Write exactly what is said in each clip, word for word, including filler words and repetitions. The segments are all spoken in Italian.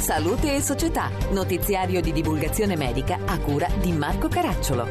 Salute e Società, notiziario di divulgazione medica a cura di Marco Caracciolo.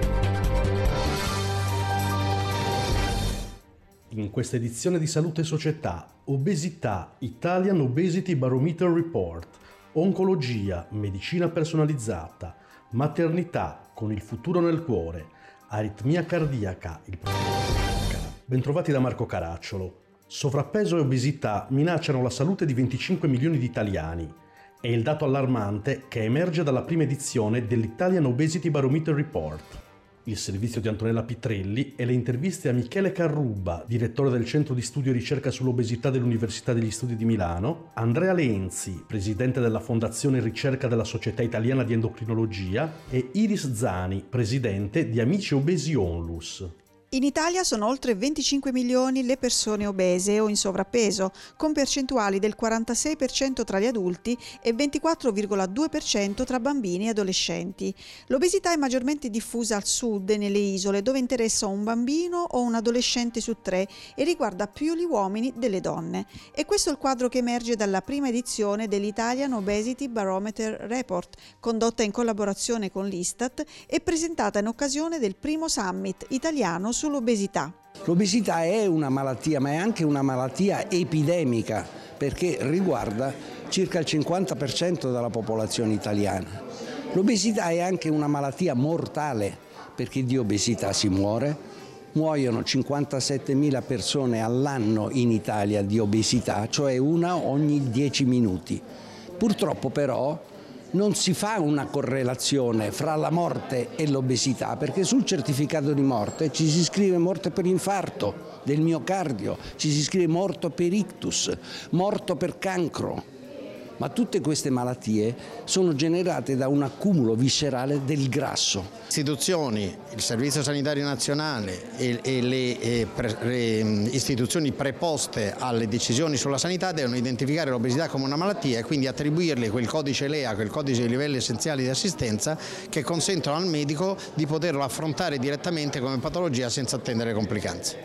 In questa edizione di Salute e Società, obesità, Italian Obesity Barometer Report, oncologia, medicina personalizzata, maternità con il futuro nel cuore, aritmia cardiaca, il Bentrovati da Marco Caracciolo. Sovrappeso e obesità minacciano la salute di venticinque milioni di italiani. È il dato allarmante che emerge dalla prima edizione dell'Italian Obesity Barometer Report. Il servizio di Antonella Pitrelli e le interviste a Michele Carrubba, direttore del Centro di Studio e Ricerca sull'Obesità dell'Università degli Studi di Milano, Andrea Lenzi, presidente della Fondazione Ricerca della Società Italiana di Endocrinologia, e Iris Zani, presidente di Amici Obesi Onlus. In Italia sono oltre venticinque milioni le persone obese o in sovrappeso, con percentuali del quarantasei per cento tra gli adulti e ventiquattro virgola due per cento tra bambini e adolescenti. L'obesità è maggiormente diffusa al sud e nelle isole, dove interessa un bambino o un adolescente su tre e riguarda più gli uomini delle donne. E questo è il quadro che emerge dalla prima edizione dell'Italian Obesity Barometer Report, condotta in collaborazione con l'Istat e presentata in occasione del primo summit italiano sull'obesità. L'obesità è una malattia, ma è anche una malattia epidemica, perché riguarda circa il cinquanta per cento della popolazione italiana. L'obesità è anche una malattia mortale, perché di obesità si muore. Muoiono cinquantasettemila persone all'anno in Italia di obesità, cioè una ogni dieci minuti. Purtroppo però non si fa una correlazione fra la morte e l'obesità, perché sul certificato di morte ci si scrive morte per infarto del miocardio, ci si scrive morto per ictus, morto per cancro. Ma tutte queste malattie sono generate da un accumulo viscerale del grasso. Istituzioni, il Servizio Sanitario Nazionale e, e le, e pre, le istituzioni preposte alle decisioni sulla sanità devono identificare l'obesità come una malattia e quindi attribuirle quel codice L E A, quel codice di livelli essenziali di assistenza che consentono al medico di poterlo affrontare direttamente come patologia senza attendere complicanze.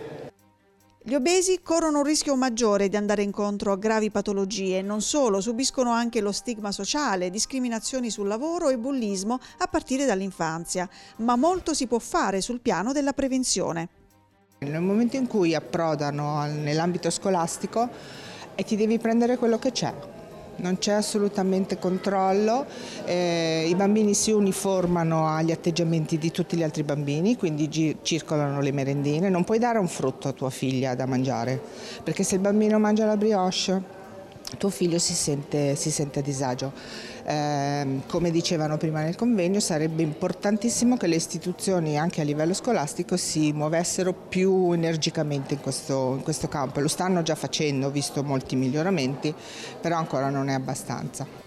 Gli obesi corrono un rischio maggiore di andare incontro a gravi patologie, non solo, subiscono anche lo stigma sociale, discriminazioni sul lavoro e bullismo a partire dall'infanzia, ma molto si può fare sul piano della prevenzione. Nel momento in cui approdano nell'ambito scolastico e ti devi prendere quello che c'è. Non c'è assolutamente controllo, eh, i bambini si uniformano agli atteggiamenti di tutti gli altri bambini, quindi gi- circolano le merendine, non puoi dare un frutto a tua figlia da mangiare, perché se il bambino mangia la brioche, tuo figlio si sente, si sente a disagio. Eh, come dicevano prima nel convegno, sarebbe importantissimo che le istituzioni anche a livello scolastico si muovessero più energicamente in questo, in questo campo. Lo stanno già facendo, ho visto molti miglioramenti, però ancora non è abbastanza.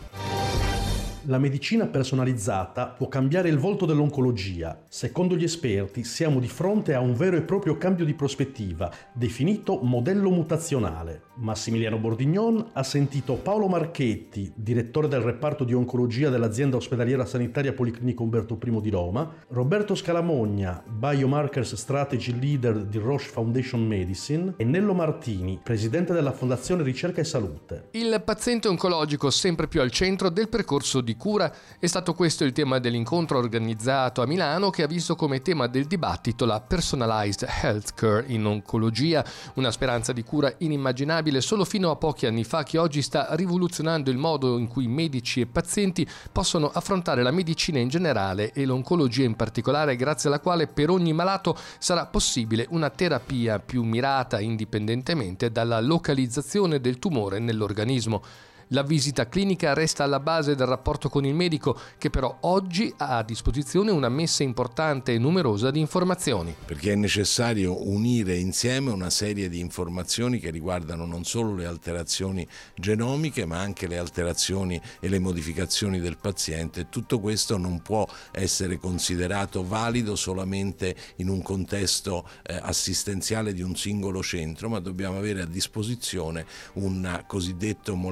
La medicina personalizzata può cambiare il volto dell'oncologia. Secondo gli esperti siamo di fronte a un vero e proprio cambio di prospettiva, definito modello mutazionale. Massimiliano Bordignon ha sentito Paolo Marchetti, direttore del reparto di oncologia dell'azienda ospedaliera sanitaria Policlinico Umberto I di Roma, Roberto Scalamogna, Biomarkers Strategy Leader di Roche Foundation Medicine, e Nello Martini, presidente della Fondazione Ricerca e Salute. Il paziente oncologico sempre più al centro del percorso di cura è stato questo il tema dell'incontro organizzato a Milano, che ha visto come tema del dibattito la personalized healthcare in oncologia, una speranza di cura inimmaginabile solo fino a pochi anni fa, che oggi sta rivoluzionando il modo in cui medici e pazienti possono affrontare la medicina in generale e l'oncologia in particolare, grazie alla quale per ogni malato sarà possibile una terapia più mirata indipendentemente dalla localizzazione del tumore nell'organismo. La visita clinica resta alla base del rapporto con il medico, che però oggi ha a disposizione una messa importante e numerosa di informazioni. Perché è necessario unire insieme una serie di informazioni che riguardano non solo le alterazioni genomiche, ma anche le alterazioni e le modificazioni del paziente. Tutto questo non può essere considerato valido solamente in un contesto eh, assistenziale di un singolo centro, ma dobbiamo avere a disposizione un cosiddetto molecular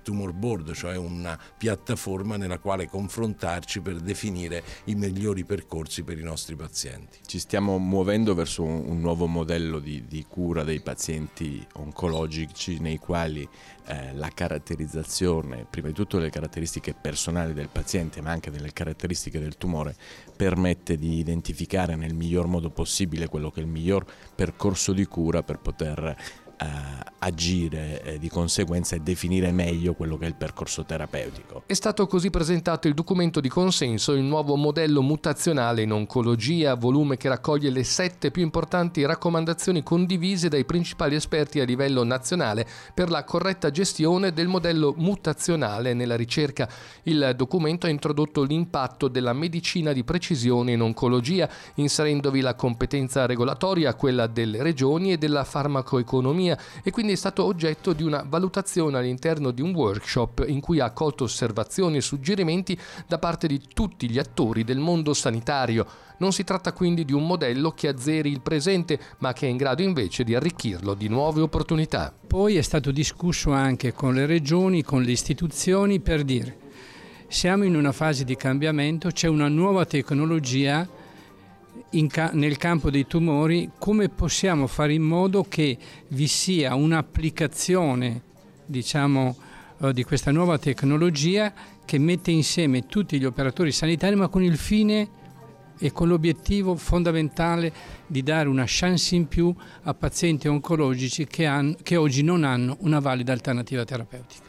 Tumor Board, cioè una piattaforma nella quale confrontarci per definire i migliori percorsi per i nostri pazienti. Ci stiamo muovendo verso un, un nuovo modello di, di cura dei pazienti oncologici, nei quali eh, la caratterizzazione, prima di tutto delle caratteristiche personali del paziente, ma anche delle caratteristiche del tumore, permette di identificare nel miglior modo possibile quello che è il miglior percorso di cura per poter Uh, agire eh, di conseguenza e definire meglio quello che è il percorso terapeutico. È stato così presentato il documento di consenso, il nuovo modello mutazionale in oncologia, volume che raccoglie le sette più importanti raccomandazioni condivise dai principali esperti a livello nazionale per la corretta gestione del modello mutazionale nella ricerca. Il documento ha introdotto l'impatto della medicina di precisione in oncologia, inserendovi la competenza regolatoria, quella delle regioni e della farmacoeconomia, e quindi è stato oggetto di una valutazione all'interno di un workshop in cui ha accolto osservazioni e suggerimenti da parte di tutti gli attori del mondo sanitario. Non si tratta quindi di un modello che azzeri il presente, ma che è in grado invece di arricchirlo di nuove opportunità. Poi è stato discusso anche con le regioni, con le istituzioni, per dire: siamo in una fase di cambiamento, c'è una nuova tecnologia In ca- nel campo dei tumori, come possiamo fare in modo che vi sia un'applicazione, diciamo, eh, di questa nuova tecnologia che mette insieme tutti gli operatori sanitari, ma con il fine e con l'obiettivo fondamentale di dare una chance in più a pazienti oncologici che, han- che oggi non hanno una valida alternativa terapeutica.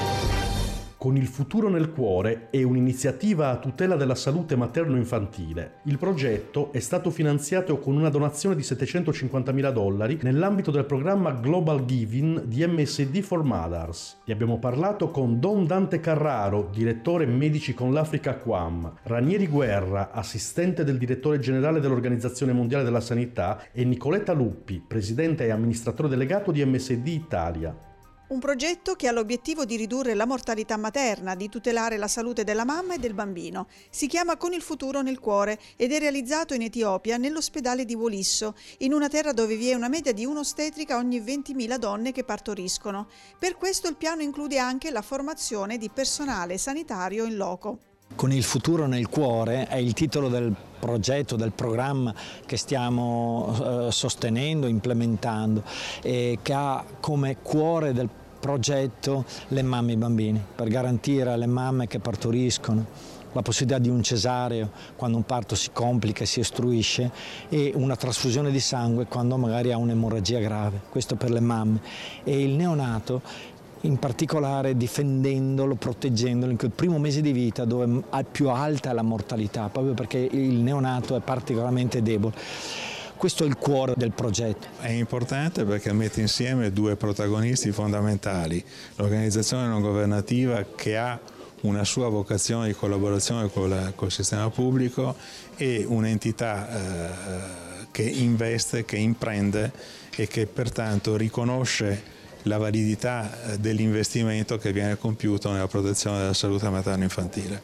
Con il futuro nel cuore è un'iniziativa a tutela della salute materno-infantile. Il progetto è stato finanziato con una donazione di settecentocinquantamila dollari nell'ambito del programma Global Giving di M S D for Mothers. Ne abbiamo parlato con Don Dante Carraro, direttore Medici con l'Africa Q A M, Ranieri Guerra, assistente del direttore generale dell'Organizzazione Mondiale della Sanità, e Nicoletta Luppi, presidente e amministratore delegato di M S D Italia. Un progetto che ha l'obiettivo di ridurre la mortalità materna, di tutelare la salute della mamma e del bambino. Si chiama Con il futuro nel cuore ed è realizzato in Etiopia, nell'ospedale di Wolisso, in una terra dove vi è una media di un'ostetrica ogni ventimila donne che partoriscono. Per questo il piano include anche la formazione di personale sanitario in loco. Con il futuro nel cuore è il titolo del progetto, del programma che stiamo eh, sostenendo, implementando, e che ha come cuore del progetto le mamme e i bambini, per garantire alle mamme che partoriscono la possibilità di un cesareo quando un parto si complica e si ostruisce, e una trasfusione di sangue quando magari ha un'emorragia grave. Questo per le mamme. E il neonato, in particolare difendendolo, proteggendolo in quel primo mese di vita dove è più alta la mortalità, proprio perché il neonato è particolarmente debole. Questo è il cuore del progetto. È importante perché mette insieme due protagonisti fondamentali: l'organizzazione non governativa, che ha una sua vocazione di collaborazione col, col sistema pubblico, e un'entità eh, che investe, che imprende e che pertanto riconosce la validità dell'investimento che viene compiuto nella protezione della salute materno-infantile.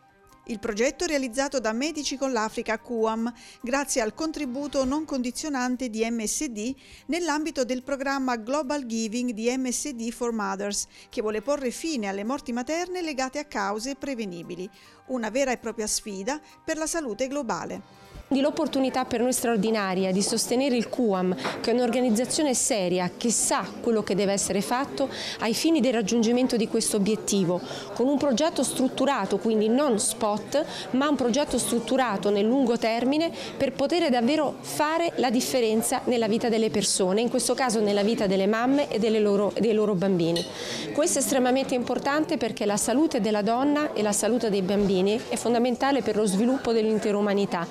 Il progetto è realizzato da Medici con l'Africa Q A M grazie al contributo non condizionante di M S D nell'ambito del programma Global Giving di M S D for Mothers, che vuole porre fine alle morti materne legate a cause prevenibili, una vera e propria sfida per la salute globale. L'opportunità per noi straordinaria di sostenere il Q A M, che è un'organizzazione seria che sa quello che deve essere fatto ai fini del raggiungimento di questo obiettivo, con un progetto strutturato, quindi non spot, ma un progetto strutturato nel lungo termine per poter davvero fare la differenza nella vita delle persone, in questo caso nella vita delle mamme e delle loro, dei loro bambini. Questo è estremamente importante perché la salute della donna e la salute dei bambini è fondamentale per lo sviluppo dell'intera umanità.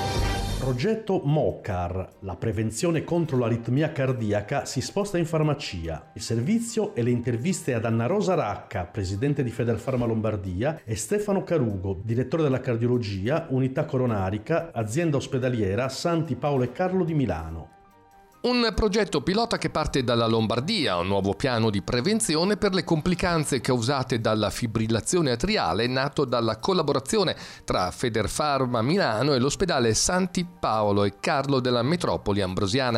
Progetto MOCAR, la prevenzione contro l'aritmia cardiaca, si sposta in farmacia. Il servizio e le interviste ad Anna Rosa Racca, presidente di Federfarma Lombardia, e Stefano Carugo, direttore della cardiologia, unità coronarica, azienda ospedaliera Santi Paolo e Carlo di Milano. Un progetto pilota che parte dalla Lombardia, un nuovo piano di prevenzione per le complicanze causate dalla fibrillazione atriale, nato dalla collaborazione tra Federfarma Milano e l'ospedale Santi Paolo e Carlo della metropoli ambrosiana.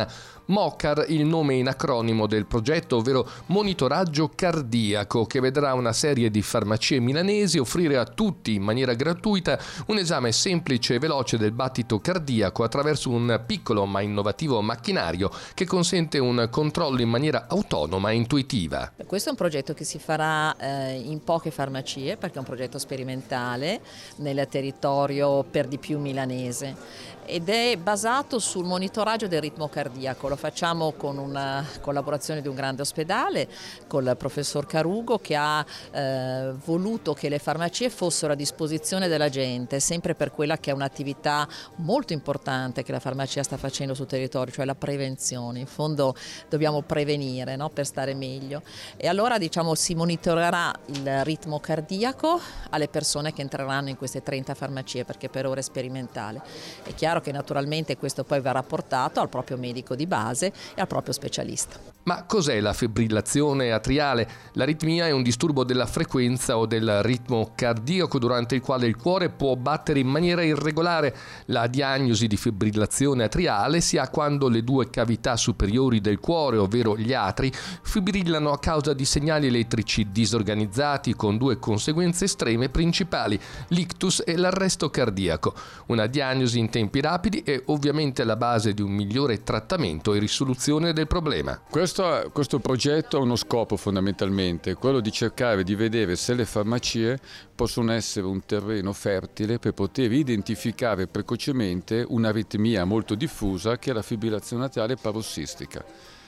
MOCAR, il nome in acronimo del progetto, ovvero monitoraggio cardiaco, che vedrà una serie di farmacie milanesi offrire a tutti in maniera gratuita un esame semplice e veloce del battito cardiaco attraverso un piccolo ma innovativo macchinario che consente un controllo in maniera autonoma e intuitiva. Questo è un progetto che si farà eh, in poche farmacie, perché è un progetto sperimentale nel territorio per di più milanese ed è basato sul monitoraggio del ritmo cardiaco. Lo facciamo con una collaborazione di un grande ospedale, con il professor Carugo, che ha eh, voluto che le farmacie fossero a disposizione della gente, sempre per quella che è un'attività molto importante che la farmacia sta facendo sul territorio, cioè la prevenzione. In fondo dobbiamo prevenire, no? Per stare meglio. E allora diciamo si monitorerà il ritmo cardiaco alle persone che entreranno in queste trenta farmacie, perché per ora è sperimentale. È chiaro che naturalmente questo poi verrà portato al proprio medico di base e al proprio specialista. Ma cos'è la fibrillazione atriale? L'aritmia è un disturbo della frequenza o del ritmo cardiaco durante il quale il cuore può battere in maniera irregolare. La diagnosi di fibrillazione atriale si ha quando le due cavità superiori del cuore, ovvero gli atri, fibrillano a causa di segnali elettrici disorganizzati, con due conseguenze estreme principali: l'ictus e l'arresto cardiaco. Una diagnosi in tempi rapidi è ovviamente la base di un migliore trattamento e risoluzione del problema. Questo, questo progetto ha uno scopo fondamentalmente, quello di cercare di vedere se le farmacie possono essere un terreno fertile per poter identificare precocemente un'aritmia molto diffusa che è la fibrillazione atriale parossistica.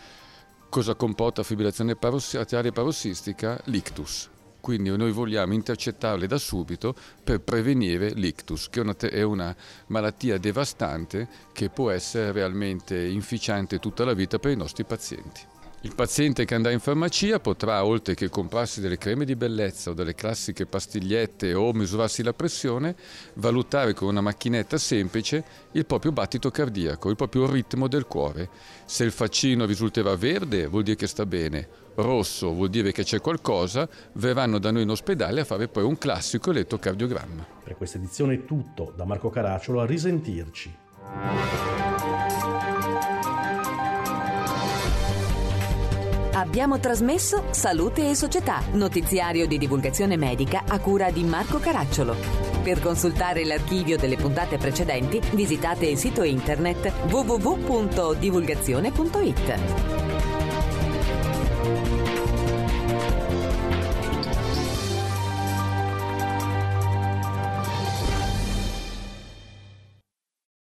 Cosa comporta la fibrillazione atriale parossistica? L'ictus. Quindi noi vogliamo intercettarle da subito per prevenire l'ictus, che è una, è una malattia devastante che può essere realmente inficiante tutta la vita per i nostri pazienti. Il paziente che andrà in farmacia potrà, oltre che comprarsi delle creme di bellezza o delle classiche pastigliette o misurarsi la pressione, valutare con una macchinetta semplice il proprio battito cardiaco, il proprio ritmo del cuore. Se il faccino risulterà verde vuol dire che sta bene, rosso vuol dire che c'è qualcosa, verranno da noi in ospedale a fare poi un classico elettrocardiogramma. Per questa edizione è tutto, da Marco Caracciolo, a risentirci. Abbiamo trasmesso Salute e Società, notiziario di divulgazione medica a cura di Marco Caracciolo. Per consultare l'archivio delle puntate precedenti, visitate il sito internet w w w punto divulgazione punto i t.